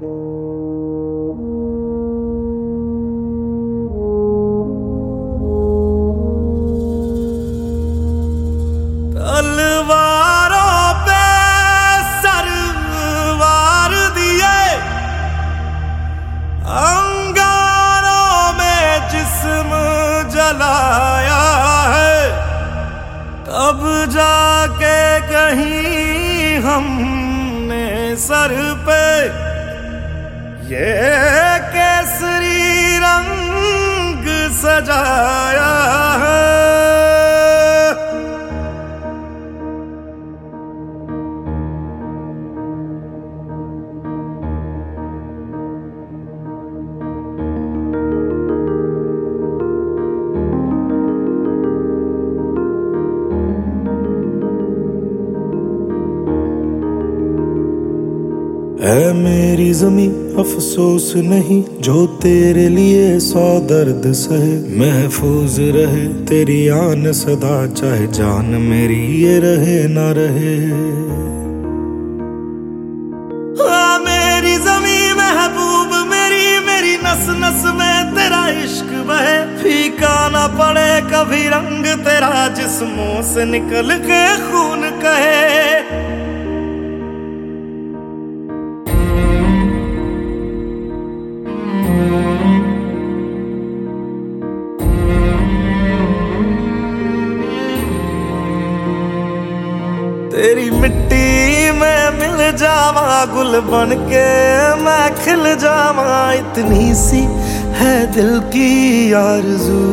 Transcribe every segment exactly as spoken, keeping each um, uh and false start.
तलवारों पे सरवार दिए, अंगारों में जिस्म जलाया है, तब जाके कहीं हमने सर पे ये केसरी रंग सजाया है। ऐ मेरी ज़मीं अफसोस नहीं जो तेरे लिए सौ दर्द सहे, महफूज रहे तेरी आन सदा चाहे जान मेरी ये रहे ना रहे। हाँ मेरी ज़मीं महबूब मेरी, मेरी नस नस में तेरा इश्क बहे, फीका ना पड़े कभी रंग तेरा जिस्मों से निकल के खून कहे। तेरी मिट्टी में मिल जावा गुल बन के मैं खिल जावा, इतनी सी है दिल की आरज़ू।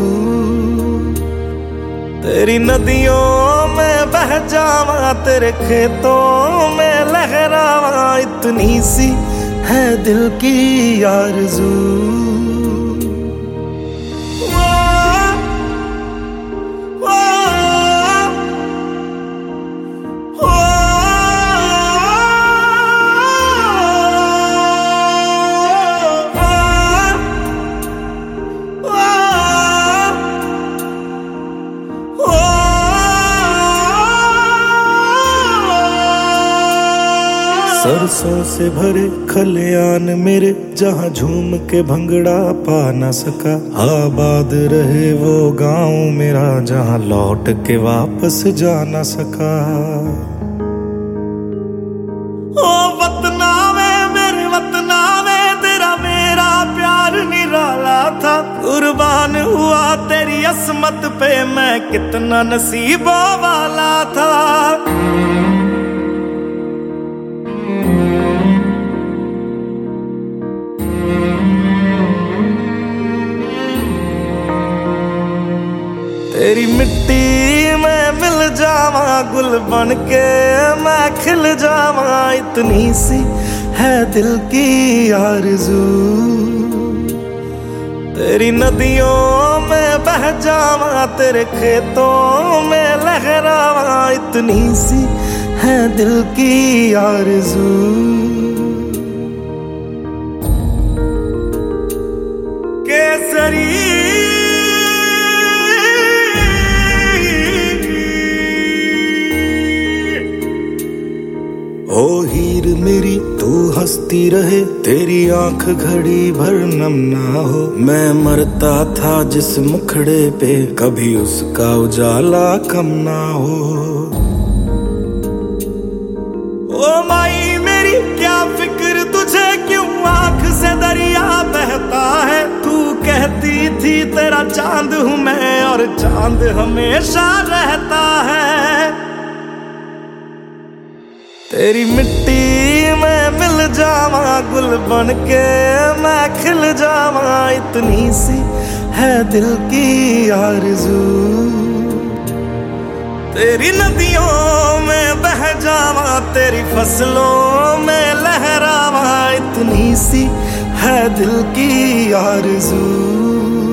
तेरी नदियों में बह जावा तेरे खेतों में लहरावा, इतनी सी है दिल की आरज़ू। सरसों से भरे खलियान मेरे जहाँ झूम के भंगड़ा पा न सका, आबाद रहे वो गांव मेरा जहाँ लौट के वापस जा न सका। ओ वतना में मेरे वतना में तेरा मेरा प्यार निराला था, कुर्बान हुआ तेरी असमत पे मैं कितना नसीबों वाला था। तेरी मिट्टी में मिल जावा गुल बन के मैं खिल जावा, इतनी सी है दिल की आरज़ू। तेरी नदियों में बह जावा तेरे खेतों में लहरावा, इतनी सी है दिल की आरज़ू। केसरी ओ हीर मेरी तू हंसती रहे, तेरी आंख घड़ी भर नम ना हो, मैं मरता था जिस मुखड़े पे कभी उसका उजाला कम ना हो। ओ माई मेरी क्या फिक्र तुझे क्यों आंख से दरिया बहता है, तू कहती थी तेरा चांद हूँ मैं और चांद हमेशा रहता है। तेरी मिट्टी में मिल जावा गुल बन के मैं खिल जावा, इतनी सी है दिल की आरज़ू। तेरी नदियों में बह जावा तेरी फसलों में लहरावा, इतनी सी है दिल की आरज़ू।